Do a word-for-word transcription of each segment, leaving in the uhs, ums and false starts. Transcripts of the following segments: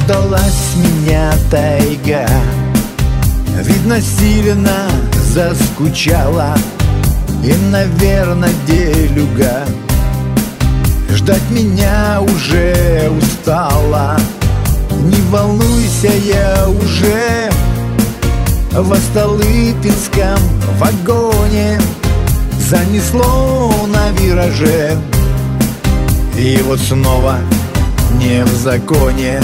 Заждалась меня тайга, видно, сильно заскучала, и, наверное, делюга ждать меня уже устала. Не волнуйся, я уже в Столыпинском вагоне, занесло на вираже, и вот снова не в законе.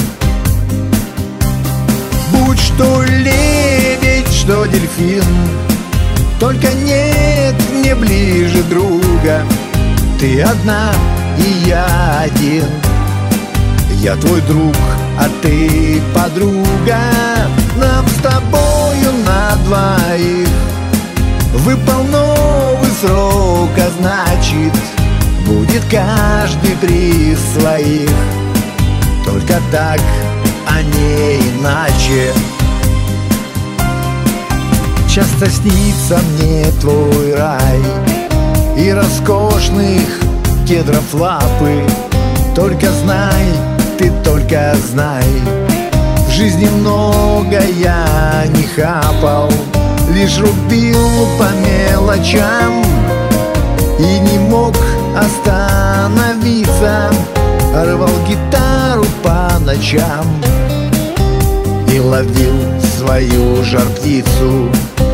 Будь что лебедь, что дельфин, только нет мне ближе друга. Ты одна, и я один. Я твой друг, а ты подруга. Нам с тобою на двоих выпал новый срок, а значит, будет каждый при своих. Только так, а не иначе. Часто снится мне твой рай и роскошных кедров лапы. Только знай, ты только знай, в жизни много я не хапал, лишь рубил по мелочам и не мог остановиться. Рвал гитару по ночам и ловил свою жар-птицу.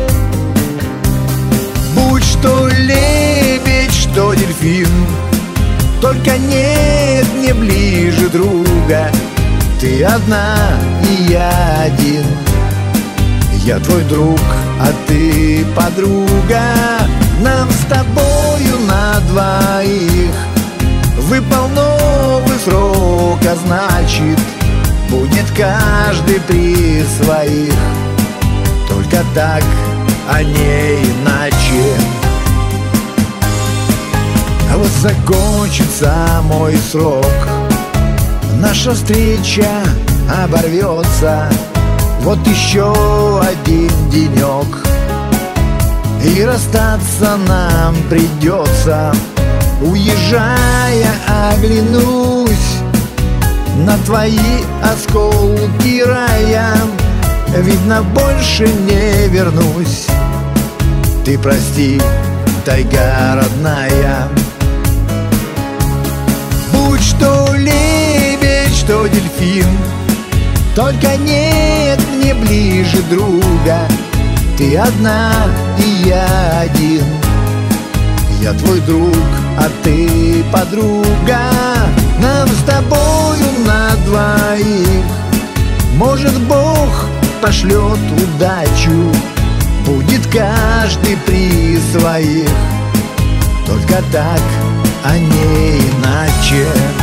Будь что лебедь, что дельфин, только нет мне ближе друга. Ты одна, и я один. Я твой друг, а ты подруга. Нам с тобою на двоих выпал новый срок, а значит, будет каждый при своих. Только так, а не иначе. А вот закончится мой срок, наша встреча оборвется. Вот еще один денек, и расстаться нам придется. Уезжая, оглянусь на твои осколки рая. Видно, больше не вернусь. Ты прости, тайга родная. Будь что лебедь, что дельфин, только нет мне ближе друга. Ты одна, и я один. Я твой друг, а ты подруга. Нам с тобою на двоих, может, Бог пошлет удачу, будет каждый при своих. Только так, а не иначе.